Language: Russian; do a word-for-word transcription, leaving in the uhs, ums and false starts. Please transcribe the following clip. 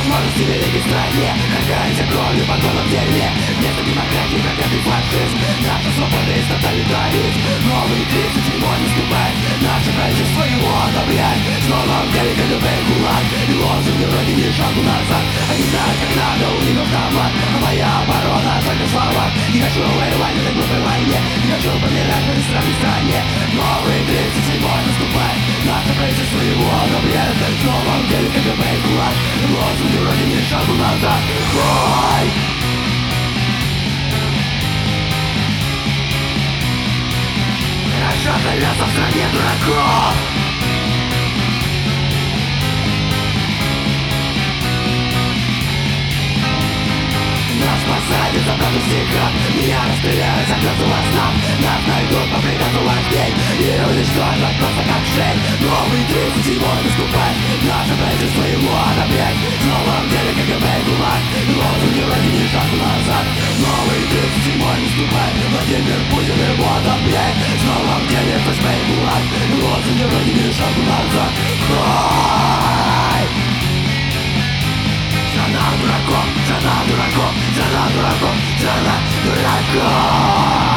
возможности великой стране. Качаемся кровью по горло в дерьме. Вместо демократии проклятый фашизм. Наша свобода есть тоталитаризм. Новый тридцать седьмой наступает. Наше правительство его одобряет. Снова в деле КГБ и ГУЛАГ. И лозунги вроде ни шагу назад. Они знают, как надо, у них автомат. А моя оборона только слова. Не хочу воевать в этой глупой войне. Не хочу помирать в этой странной стране. Новый тридцать седьмой наступает. Наше правительство его одобряет. Снова в деле КГБ и ГУЛАГ. И лозунги вроде ни шагу назад. Бой! Хорошо живется в стране дураков. Нас посадят за правду стиха. Меня расстреляют за грозу во снах. Нас найдут по приказу вождей и уничтожат просто как шей. Новый тридцать седьмой наступает. Наше правительство его одобряет. Снова в деле КГБ и ГУЛАГ. Лозунги вроде ни шагу назад. Новый тридцать седьмой наступает. Владимир Путин его одобряет. Снова в деле ФСБ и ГУЛАГ. Лозунги вроде ни шагу назад. Хай! Страна дураков, страна дураков, страна дураков, страна дураков.